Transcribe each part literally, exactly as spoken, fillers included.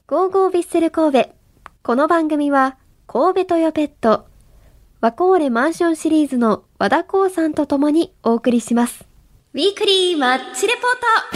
ゴーゴービッセル神戸。この番組は神戸トヨペット、ワコーレマンションシリーズの和田光さんと共にお送りします。ウィークリーマッチレポート。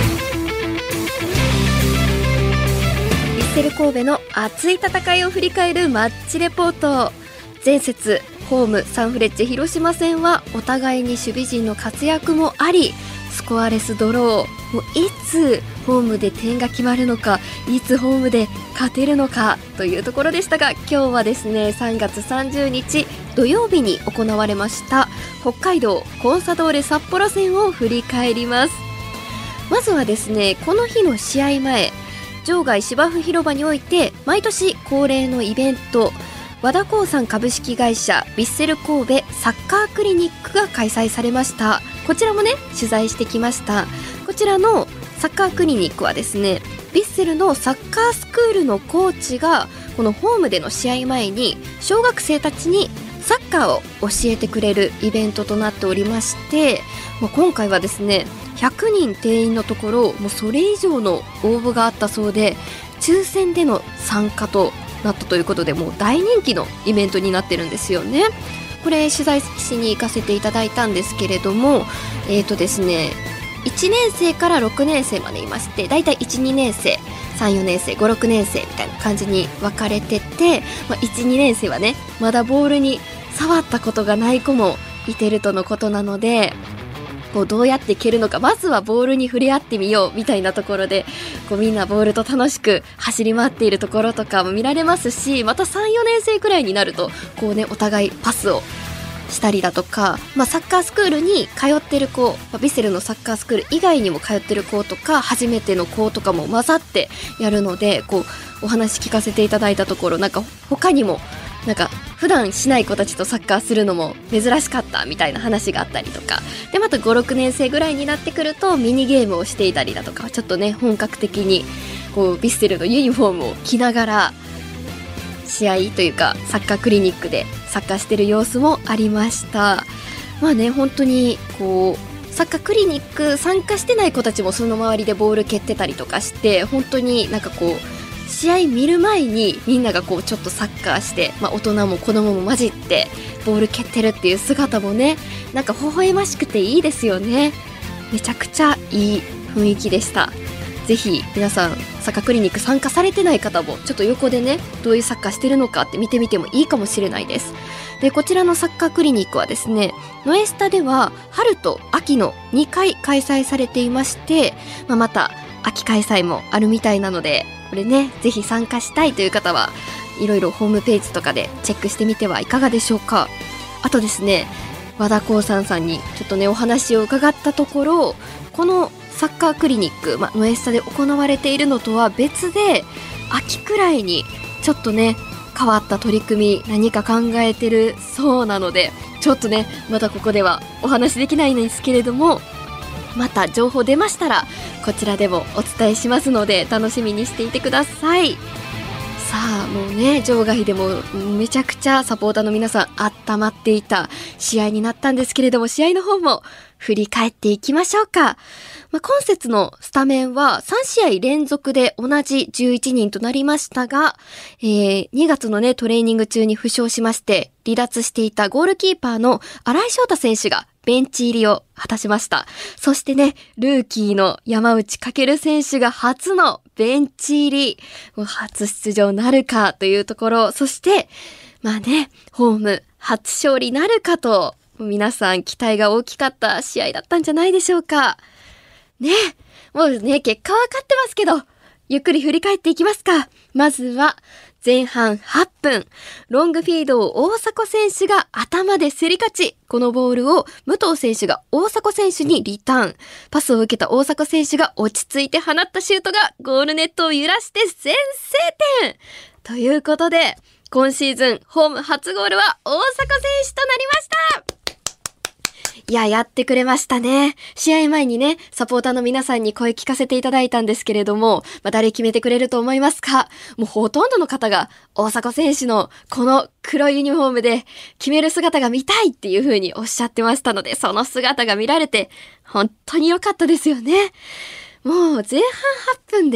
ヴィッセル神戸の熱い戦いを振り返るマッチレポート。前節ホームサンフレッチェ広島戦はお互いに守備陣の活躍もあり、スコアレスドロー、もういつホームで点が決まるのか、いつホームで勝てるのかというところでしたが、今日はですねさんがつさんじゅうにち土曜日に行われました北海道コンサドーレ札幌戦を振り返ります。まずはですね、この日の試合前、場外芝生広場において毎年恒例のイベント、和田光さん株式会社ヴィッセル神戸サッカークリニックが開催されました。こちらもね取材してきました。こちらのサッカークリニックはですね、ヴィッセルのサッカースクールのコーチがこのホームでの試合前に小学生たちにサッカーを教えてくれるイベントとなっておりまして、もう今回はですねひゃくにん定員のところ、もうそれ以上の応募があったそうで、抽選での参加となったということで、もう大人気のイベントになってるんですよね。これ取材しに行かせていただいたんですけれども、えーとですねいちねんせいからろくねんせいまでいまして、だいたいいち、にねんせい、さん、よねんせい、ご、ろくねんせいみたいな感じに分かれてて、まあ、いち、にねんせいはねまだボールに触ったことがない子もいてるとのことなので、こうどうやって蹴るのか、まずはボールに触れ合ってみようみたいなところで、こうみんなボールと楽しく走り回っているところとかも見られますし、またさん、よねんせいくらいになるとこうねお互いパスをしたりだとか、まあ、サッカースクールに通ってる子、まあ、ヴィッセルのサッカースクール以外にも通ってる子とか初めての子とかも混ざってやるので、こうお話聞かせていただいたところ、なんか他にもなんか普段しない子たちとサッカーするのも珍しかったみたいな話があったりとかで、またご、ろくねんせいぐらいになってくるとミニゲームをしていたりだとか、ちょっとね本格的にこうヴィッセルのユニフォームを着ながら試合というかサッカークリニックでサッカーしてる様子もありました。まあね、本当にこうサッカークリニック参加してない子たちもその周りでボール蹴ってたりとかして、本当になんかこう試合見る前にみんながこうちょっとサッカーして、まあ、大人も子供も混じってボール蹴ってるっていう姿もね、なんか微笑ましくていいですよね。めちゃくちゃいい雰囲気でした。ぜひ皆さんサッカークリニック参加されてない方もちょっと横でねどういうサッカーしてるのかって見てみてもいいかもしれないです。でこちらのサッカークリニックはですね、ノエスタでは春と秋のにかい開催されていまして、まあ、また秋開催もあるみたいなので、これねぜひ参加したいという方はいろいろホームページとかでチェックしてみてはいかがでしょうか。あとですね、和田光さんさんにちょっとねお話を伺ったところ、このサッカークリニック、まあ、ノエスタで行われているのとは別で秋くらいにちょっとね変わった取り組み何か考えてるそうなので、ちょっとねまたここではお話できないんですけれども、また情報出ましたらこちらでもお伝えしますので楽しみにしていてください。さあもうね場外でもめちゃくちゃサポーターの皆さん温まっていた試合になったんですけれども、試合の方も振り返っていきましょうか。まあ、今節のスタメンはさんしあい連続で同じじゅういちにんとなりましたが、えー、にがつのねトレーニング中に負傷しまして離脱していたゴールキーパーの新井翔太選手がベンチ入りを果たしました。そしてねルーキーの山内翔選手が初のベンチ入り、もう初出場なるかというところ、そしてまあねホーム初勝利なるかと皆さん期待が大きかった試合だったんじゃないでしょうかね。もうね結果は分かってますけど、ゆっくり振り返っていきますか。まずは前半はっぷん、ロングフィードを大迫選手が頭で競り勝ち、このボールを武藤選手が大迫選手にリターン、パスを受けた大迫選手が落ち着いて放ったシュートがゴールネットを揺らして先制点ということで、今シーズンホーム初ゴールは大迫選手となりました。いや、やってくれましたね。試合前にね、サポーターの皆さんに声聞かせていただいたんですけれども、まあ、誰決めてくれると思いますか？もうほとんどの方が大迫選手のこの黒いユニフォームで決める姿が見たいっていう風におっしゃってましたので、その姿が見られて本当に良かったですよね。もう前半はっぷんで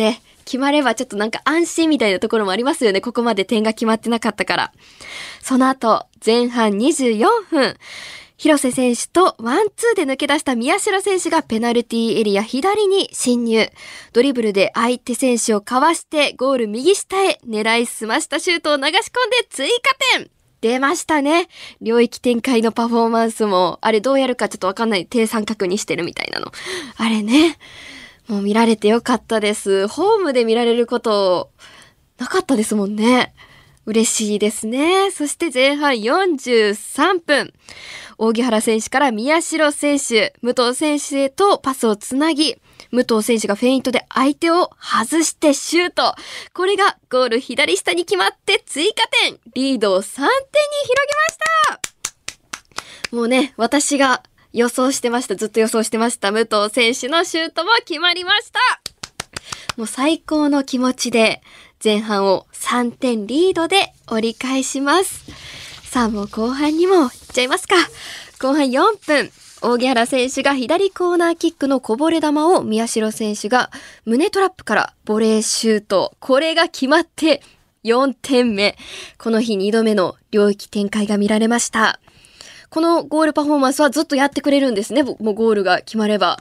決まればちょっとなんか安心みたいなところもありますよね。ここまで点が決まってなかったから。その後、前半にじゅうよんふん。広瀬選手とワンツーで抜け出した宮代選手がペナルティーエリア左に侵入。ドリブルで相手選手をかわしてゴール右下へ狙いすましたシュートを流し込んで追加点出ましたね。領域展開のパフォーマンスも、あれどうやるかちょっとわかんない。低三角にしてるみたいなの。あれね。もう見られてよかったです。ホームで見られることなかったですもんね。嬉しいですね。そして前半よんじゅうさんぷん。扇原選手から宮代選手、武藤選手へとパスをつなぎ、武藤選手がフェイントで相手を外してシュート。これがゴール左下に決まって追加点。リードをさんてんに広げました。もうね、私が予想してました。ずっと予想してました。武藤選手のシュートも決まりました。もう最高の気持ちで前半をさんてんリードで折り返します。さあもう後半にも行っちゃいますか。後半よんぷん。扇原選手が左コーナーキックのこぼれ球を宮代選手が胸トラップからボレーシュート。これが決まってよんてんめ。この日にどめの領域展開が見られました。このゴールパフォーマンスはずっとやってくれるんですね。もうゴールが決まれば。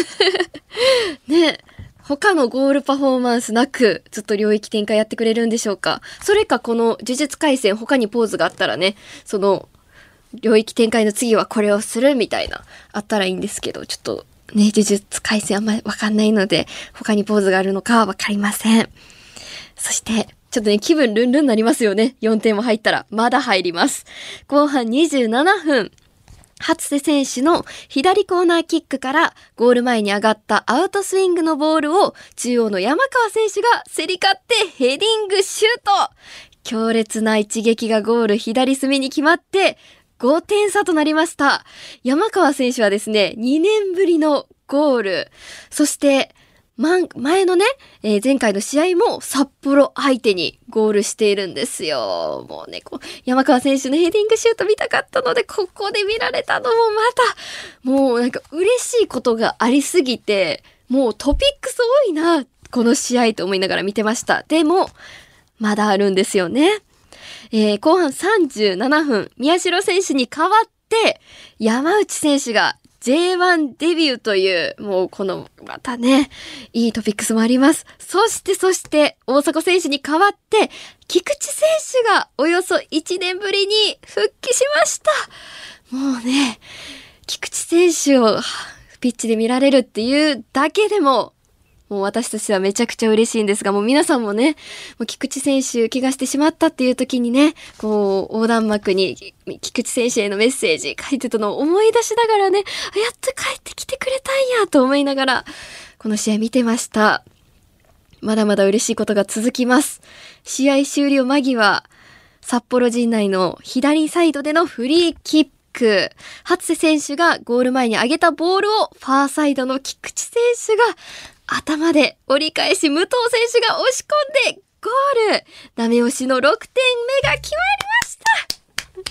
ね、他のゴールパフォーマンスなくずっと領域展開やってくれるんでしょうか。それかこの呪術廻戦他にポーズがあったらね、その領域展開の次はこれをするみたいなあったらいいんですけど、ちょっとね、呪術廻戦あんまりわかんないので他にポーズがあるのかはわかりません。そしてちょっとね、気分ルンルンになりますよね。よんてんも入ったらまだ入ります。後半にじゅうななふん。初瀬選手の左コーナーキックからゴール前に上がったアウトスイングのボールを中央の山川選手が競り勝ってヘディングシュート。強烈な一撃がゴール左隅に決まってごてんさとなりました。山川選手はですね、にねんぶりのゴール。そして前のね、えー、前回の試合も札幌相手にゴールしているんですよ。もうね、こう山川選手のヘディングシュート見たかったので、ここで見られたのもまた、もうなんか嬉しいことがありすぎて、もうトピックス多いな、この試合と思いながら見てました。でも、まだあるんですよね。えー、後半さんじゅうななふん、宮代選手に代わって、山内選手がジェイワン デビューという、もうこの、またね、いいトピックスもあります。そしてそして、大迫選手に代わって、菊池選手がおよそいちねんぶりに復帰しました。もうね、菊池選手をピッチで見られるっていうだけでも、もう私としてはめちゃくちゃ嬉しいんですが、もう皆さんもね、もう菊池選手怪我してしまったっていう時にね、こう横断幕に菊池選手へのメッセージ書いてたのを思い出しながらね、あ、やっと帰ってきてくれたんやと思いながら、この試合見てました。まだまだ嬉しいことが続きます。試合終了間際、札幌陣内の左サイドでのフリーキック。初瀬選手がゴール前に上げたボールをファーサイドの菊池選手が頭で折り返し、武藤選手が押し込んでゴール。ダメ押しのろくてんめが決まりました。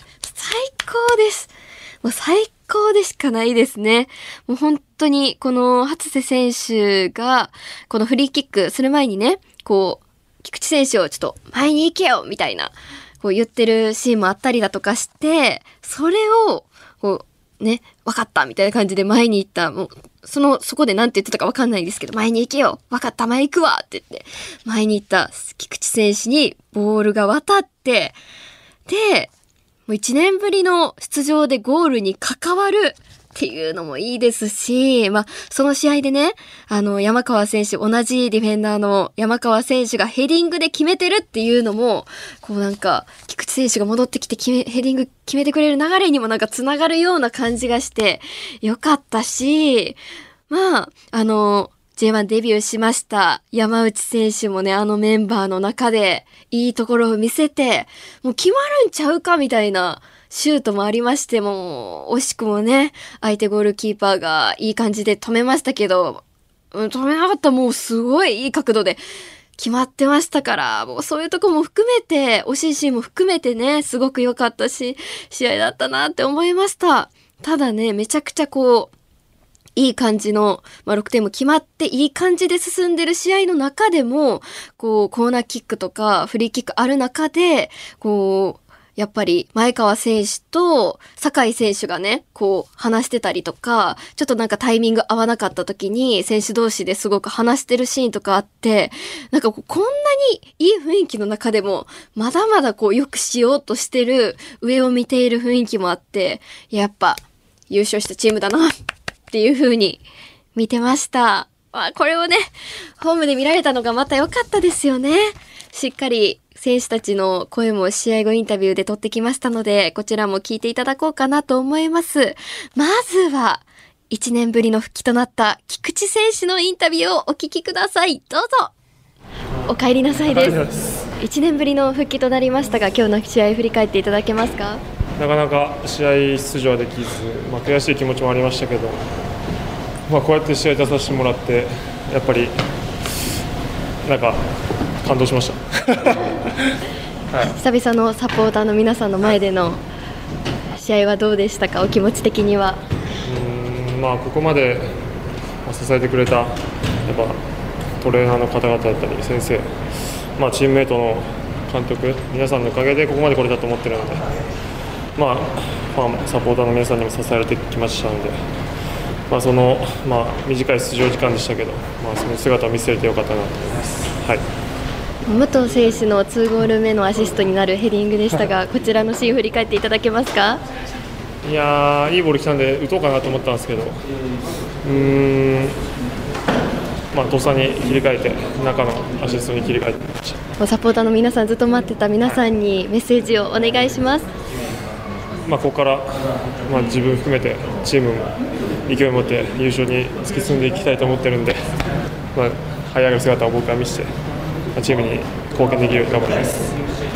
最高です。もう最高でしかないですね。もう本当にこの初瀬選手がこのフリーキックする前にね、こう菊池選手をちょっと前に行けよみたいなこう言ってるシーンもあったりだとかして、それをこうね、分かったみたいな感じで前に行った。もうそのそこで何て言ってたか分かんないですけど、前に行けよ、分かった、前行くわって言って前に行った菊池選手にボールが渡って、でもういちねんぶりの出場でゴールに関わるっていうのもいいですし、まあ、その試合でね、あの、山川選手、同じディフェンダーの山川選手がヘディングで決めてるっていうのも、こうなんか、菊池選手が戻ってきて決め、ヘディング決めてくれる流れにもなんかつながるような感じがして、よかったし、まあ、あの、ジェイワン デビューしました山内選手もね、あのメンバーの中でいいところを見せて、もう決まるんちゃうかみたいなシュートもありまして、も惜しくもね、相手ゴールキーパーがいい感じで止めましたけど、うん、止めなかったらもうすごいいい角度で決まってましたから、もうそういうとこも含めて、惜しいシーンも含めてね、すごく良かったし、試合だったなって思いました。ただね、めちゃくちゃこう、 いい感じの、まあ、ろくてんも決まっていい感じで進んでる試合の中でも、こう、コーナーキックとかフリーキックある中で、こう、やっぱり前川選手と酒井選手がね、こう話してたりとか、ちょっとなんかタイミング合わなかった時に選手同士ですごく話してるシーンとかあって、なんかこうこんなにいい雰囲気の中でも、まだまだこうよくしようとしてる、上を見ている雰囲気もあって、やっぱ優勝したチームだなっていう風に見てました。まあ、これをね、ホームで見られたのがまた良かったですよね。しっかり選手たちの声も試合後インタビューで取ってきましたので、こちらも聞いていただこうかなと思います。まずはいちねんぶりの復帰となった菊池選手のインタビューをお聞きください。どうぞ。お帰りなさいです。いちねんぶりの復帰となりましたが、今日の試合振り返っていただけますか？ なかなか試合出場できず、まあ、悔しい気持ちもありましたけど、まあ、こうやって試合出させてもらってやっぱりなんか感動しました、はい、 久々のサポーターの皆さんの前での試合はどうでしたか？お気持ち的には。 うーん、まあ、ここまで支えてくれたやっぱトレーナーの方々だったり先生、まあ、チームメートの監督皆さんのおかげでここまで来れたと思ってるので、まあ、ファンサポーターの皆さんにも支えられてきましたので、まあ、その、まあ、短い出場時間でしたけど、まあ、その姿を見せれてよかったなと思います。はい、 武藤選手のにゴール目のアシストになるヘディングでしたが、こちらのシーン振り返っていただけますか？ いやー、いいボール来たんで打とうかなと思ったんですけど、うーん、まあ、とっさに切り替えて中のアシストに切り替えてました。 サポーターの皆さん、ずっと待ってた皆さんにメッセージをお願いします。 まあ、ここから、まあ、自分含めてチームも勢いを持って優勝に突き進んでいきたいと思ってるんで、まあ、這い上がる姿を僕は見せてチームに貢献できるように頑張ります。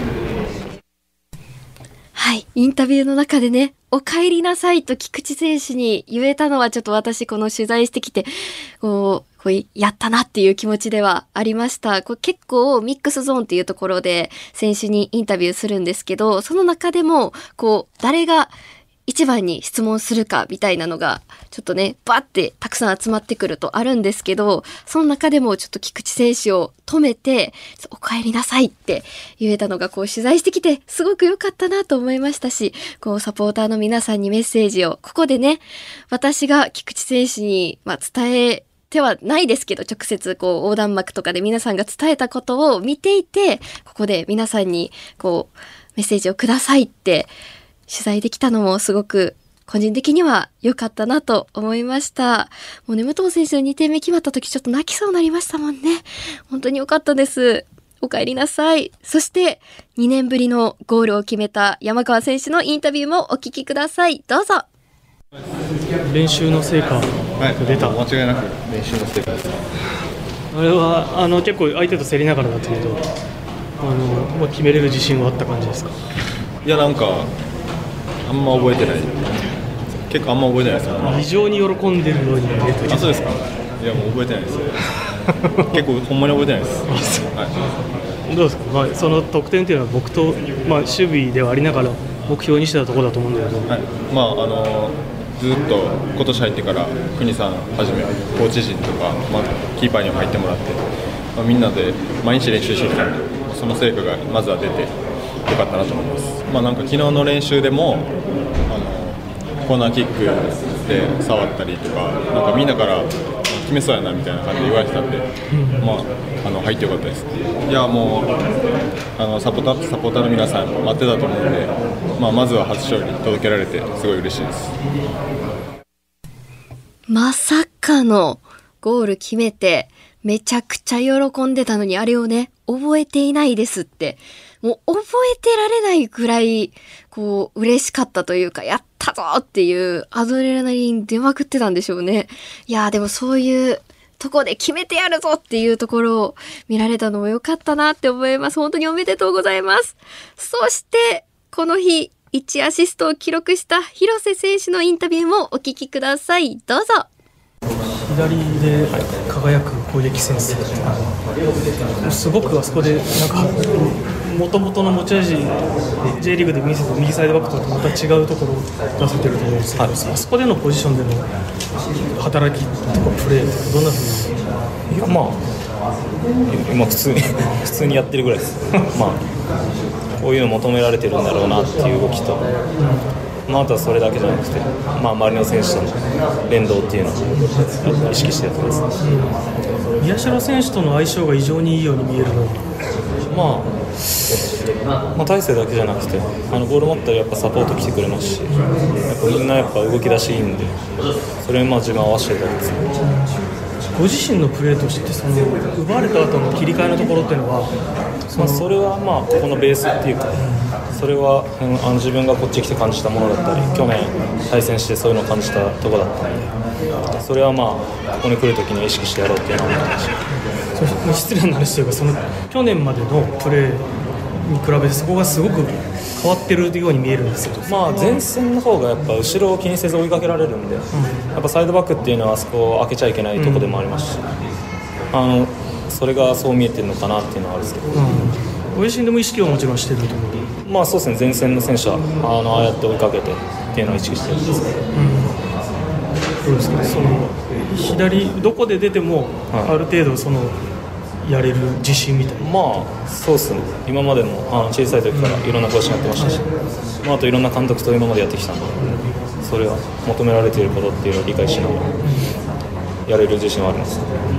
はい、インタビューの中でね、お帰りなさいと菊池選手に言えたのは、ちょっと私この取材してきてこうこうやったなっていう気持ちではありました。これ結構ミックスゾーンっていうところで選手にインタビューするんですけど、その中でもこう誰が一番に質問するかみたいなのがちょっとねバッてたくさん集まってくるとあるんですけど、その中でもちょっと菊池選手を止めてお帰りなさいって言えたのが、こう取材してきてすごく良かったなと思いましたし、こうサポーターの皆さんにメッセージをここでね、私が菊池選手にまあ伝えではないですけど、直接こう横断幕とかで皆さんが伝えたことを見ていて、ここで皆さんにこうメッセージをくださいって取材できたのもすごく個人的には良かったなと思いました。もうね、武藤選手のにてんめ決まった時ちょっと泣きそうになりましたもんね。本当に良かったです。お帰りなさい。そしてにねんぶりのゴールを決めた山川選手のインタビューもお聞きください。どうぞ。 練習の成果が出た、 はい、間違いなく練習の成果です。 あれはあの結構相手と競りながらだったけど、あのもう決めれる自信はあった感じですか？ いや、なんかあんま覚えてない、結構あんま覚えてないですよ、ね、 非常に喜んでるように見えて。 あ、そうですか？いや、もう覚えてないです結構ほんまに覚えてないです、 はい、どうですか？まあ、その得点というのは僕と、まあ、守備ではありながら目標にしてたところだと思うんだけど、 はい、まああのずっと今年入ってから国さんはじめコーチ陣とか、まあ、キーパーにも入ってもらって、まあ、みんなで毎日練習してきたので、その成果がまずは出てよかったなと思います。まあ、なんか昨日の練習でもあのコーナーキックで触ったりとか、なんかみんなから決めそうやなみたいな感じで言われてたんで、まあ、あの入ってよかったです。いや、もうあのサポーター、サポーターの皆さん待ってたと思うので、まあ、まずは初勝利届けられてすごい嬉しいです。 まさかのゴール決めてめちゃくちゃ喜んでたのに、あれをね覚えていないですって、もう覚えてられないくらいこう嬉しかったというか、やったぞっていうアドレナリン出まくってたんでしょうね。いやー、でもそういうとこで決めてやるぞっていうところを見られたのも良かったなって思います。本当におめでとうございます。そしてこの日いちアシストを記録した広瀬選手のインタビューもお聞きください。どうぞ。 左で輝く攻撃センス、すごくあそこでなんかもともとの持ち味 J リーグで見せて右サイドバックとはまた違うところを出せてると思うんですけど、はい、あそこでのポジションでの働きとかプレーとかどんなふうに？ いや、まあ、まあ、普通に普通にやってるぐらいですまあこういうの求められてるんだろうなっていう動きと、まあ、あとはそれだけじゃなくて、まあ、周りの選手との連動っていうのを意識してやってます。 宮代選手との相性が異常にいいように見えるのは、 まあ、まあ大勢だけじゃなくてあのボール持ったらやっぱサポート来てくれますし、やっぱみんなやっぱ動き出しいいんで、それにまあ自分合わせてるだけですね。 ご自身のプレーとしてその奪われた後の切り替えのところっていうのは、 そ, まあそれはまあここのベースっていうか、それは、うん、あの自分がこっち来て感じたものだったり、去年対戦してそういうのを感じたところだったので、それはまあここに来るときには意識してやろうっていうのは思ってました。 失礼な話というか、その去年までのプレーに比べてそこがすごく変わってるように見えるんですけど、 まあ、前線の方がやっぱ後ろを気にせず追いかけられるんで、うん、やっぱサイドバックっていうのはあそこを開けちゃいけないところでもありますし、うん、あのそれがそう見えてるのかなっていうのはあるんですけど、うん、 ご自身でも意識はもちろんしてると思う。 まあそうですね、前線の選手はあのああやって追いかけてっていうのを意識してるんですけど、 うん、そうですね、その左どこで出てもある程度そのやれる自信みたいな。 まあそうですね、今までもあの小さい時からいろんなポジションやってましたし、うん、まあ、あといろんな監督と今までやってきたので、それは求められていることっていうのを理解しながらやれる自信はあります。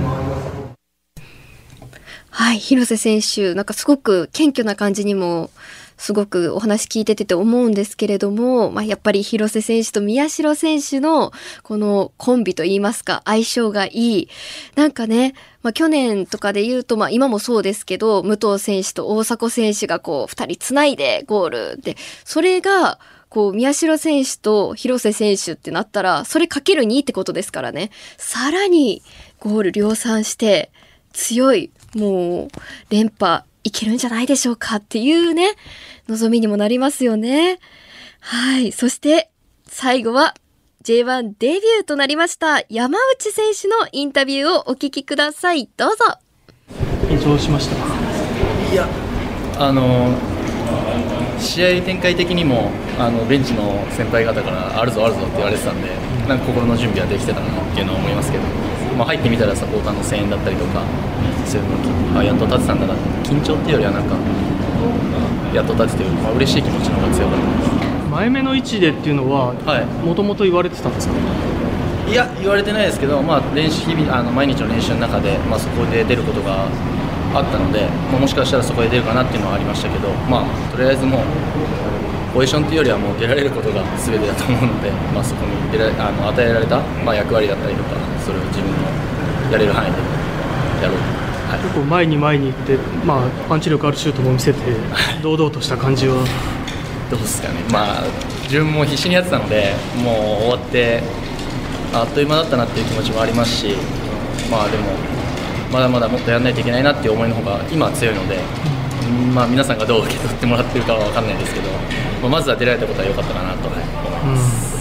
はい、広瀬選手、なんかすごく謙虚な感じにもすごくお話聞いててて思うんですけれども、まあ、やっぱり広瀬選手と宮代選手のこのコンビといいますか、相性がいい。なんかね、まあ、去年とかで言うと、まあ、今もそうですけど、武藤選手と大迫選手がこうふたりつないでゴールで、それがこう宮代選手と広瀬選手ってなったら、それかけるにってことですからね。さらにゴール量産して強い、もう連覇いけるんじゃないでしょうかっていうね、望みにもなりますよね。はい。そして最後は ジェイワン デビューとなりました山内選手のインタビューをお聞きください。どうぞ。 緊張しました。 いや、あの試合展開的にもあのベンチの先輩方からあるぞあるぞって言われてたんで、なんか心の準備はできてたなっていうのは思いますけど、まあ、入ってみたらサポーターの声援だったりとか、そういうのがやっと立ってたんだな、緊張っていうよりはなんかやっと立ってて、まあ、嬉しい気持ちの方が強かったです。 前目の位置でっていうのはもともと言われてたんですか？ いや、言われてないですけど、まあ、練習日々あの毎日の練習の中で、まあ、そこで出ることがあったので、まあ、もしかしたらそこで出るかなっていうのはありましたけど、まあ、とりあえずもうポジションというよりはもう出られることが全てだと思うので、まあ、そこに出らあの与えられた、まあ、役割だったりとか、それを自分のやれる範囲でやろうと。はい、 結構前に前に行って、まあ、パンチ力あるシュートも見せて堂々とした感じはどうですかね、まあ、自分も必死にやってたので、もう終わってあっという間だったなっていう気持ちもありますし、まあ、でもまだまだもっとやらないといけないなっていう思いの方が今は強いので、まあ、皆さんがどう受け取ってもらってるかは分かんないですけど、まあ、まずは出られたことは良かったかなと思います。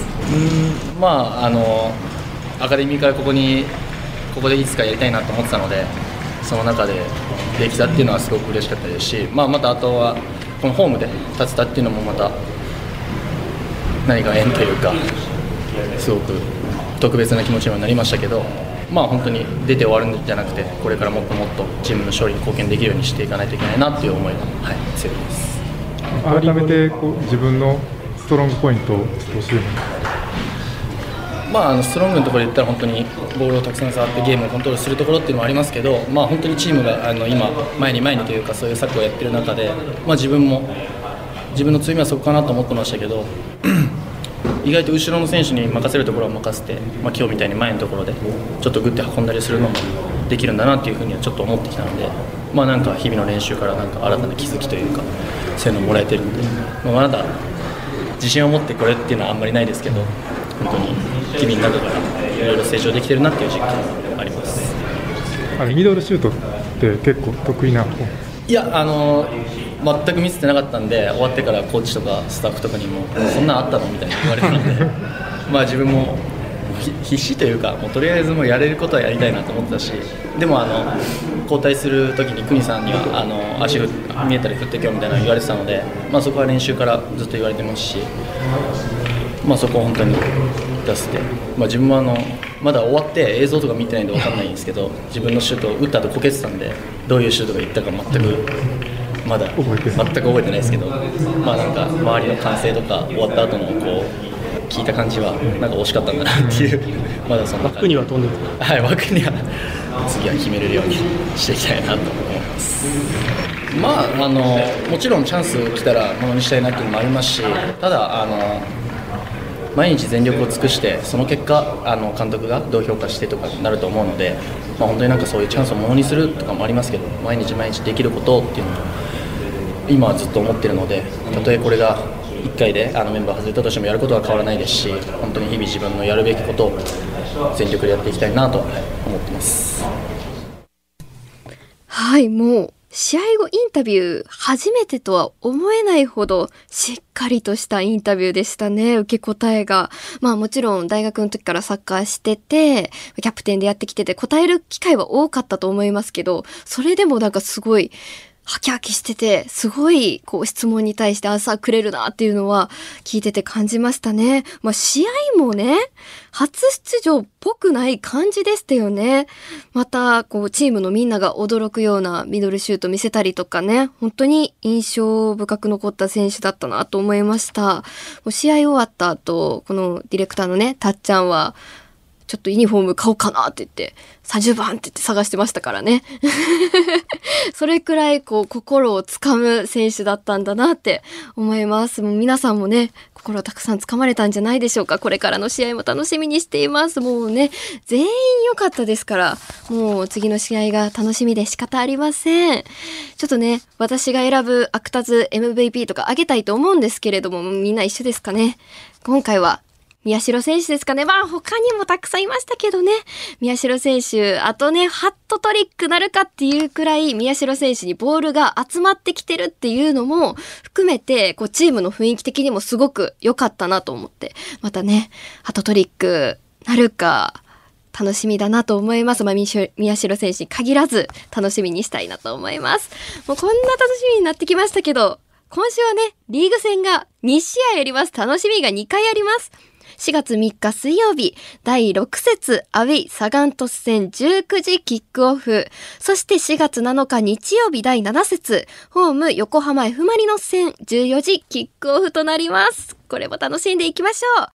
うん、まあ、あのアカデミーからここにここでいつかやりたいなと思ってたので、その中でできたっていうのはすごく嬉しかったですし、まあ、またあとはこのホームで立てたっていうのもまた何か縁というかすごく特別な気持ちにはなりましたけど、まあ、本当に出て終わるんじゃなくて、これからもっともっとチームの勝利に貢献できるようにしていかないといけないなっていう思いが、はい、強いです。 改めてこう自分のストロングポイントを教えてもらいます。 まあ、あのストロングのところで言ったら本当にボールをたくさん触ってゲームをコントロールするところっていうのもありますけど、まあ、本当にチームがあの今前に前にというかそういうサッカーをやってる中で、まあ、自分も自分の強みはそこかなと思ってましたけど意外と後ろの選手に任せるところは任せて、まあ、今日みたいに前のところでちょっとグッて運んだりするのもできるんだなっていうふうにはちょっと思ってきたので、まあ、なんか日々の練習からなんか新たな気づきというかそういうのをもらえてるんで、まあ、まだ自信を持ってこれっていうのはあんまりないですけど、本当に日々の中からいろいろ成長できてるなっていう実感があります。 あれミドルシュートって結構得意な方？ いや、あの全く見せてなかったんで、終わってからコーチとかスタッフとかにもそんなあったのみたいに言われたのでまあ自分も必死というか、もうとりあえずもうやれることはやりたいなと思ってたし、でもあの交代するときに国さんにはあの足見えたり振ってきよみたいなの言われてたので、まあ、そこは練習からずっと言われてますし、まあ、そこを本当に出せて、まあ、自分はあのまだ終わって映像とか見てないんで分かんないんですけど、自分のシュートを打った後こけてたんで、どういうシュートがいったか全くまだ全く覚えてないですけど、まあ、なんか周りの歓声とか終わった後のこう聞いた感じはなんか惜しかったんだなっていうまだそんな枠には飛んでる、 はい、枠には次は決めれるようにしていきたいなと思います。まあ、あのもちろんチャンス来たらものにしたいなっていうのもありますし、ただあの毎日全力を尽くしてその結果あの監督がどう評価してとかになると思うので、まあ、本当になんかそういうチャンスをものにするとかもありますけど、毎日毎日できることっていうのを今はずっと思ってるので、たとえこれがいっかいであのメンバー外れたとしてもやることは変わらないですし、本当に日々自分のやるべきことを全力でやっていきたいなと思ってます。 はい、もう試合後インタビュー初めてとは思えないほどしっかりとしたインタビューでしたね。受け答えが、まあもちろん大学の時からサッカーしててキャプテンでやってきてて答える機会は多かったと思いますけど、それでもなんかすごいハキハキしてて、すごいこう質問に対してアンサーくれるなっていうのは聞いてて感じましたね。まあ試合もね、初出場っぽくない感じでしたよね。またこうチームのみんなが驚くようなミドルシュート見せたりとかね、本当に印象深く残った選手だったなと思いました。もう試合終わった後、このディレクターのね、たっちゃんはちょっとユニフォーム買おうかなって言ってさんじゅうばんって言って探してましたからねそれくらいこう心をつかむ選手だったんだなって思います。もう皆さんもね、心をたくさんつかまれたんじゃないでしょうか。これからの試合も楽しみにしています。もうね、全員良かったですから、もう次の試合が楽しみで仕方ありません。ちょっとね、私が選ぶアクタズ エムブイピー とかあげたいと思うんですけれども、みんな一緒ですかね。今回は宮代選手ですかね。まあ他にもたくさんいましたけどね。宮代選手、あとね、ハットトリックなるかっていうくらい宮代選手にボールが集まってきてるっていうのも含めて、こうチームの雰囲気的にもすごく良かったなと思って、またね、ハットトリックなるか楽しみだなと思います。まあ、宮代選手に限らず楽しみにしたいなと思います。もうこんな楽しみになってきましたけど、今週はね、リーグ戦がにしあいあります。楽しみがにかいあります。しがつみっか水曜日、だいろく節アウェイサガン鳥栖戦じゅうくじキックオフ。そしてしがつなのか日曜日だいなな節、ホーム横浜 F マリノス戦じゅうよじキックオフとなります。これも楽しんでいきましょう。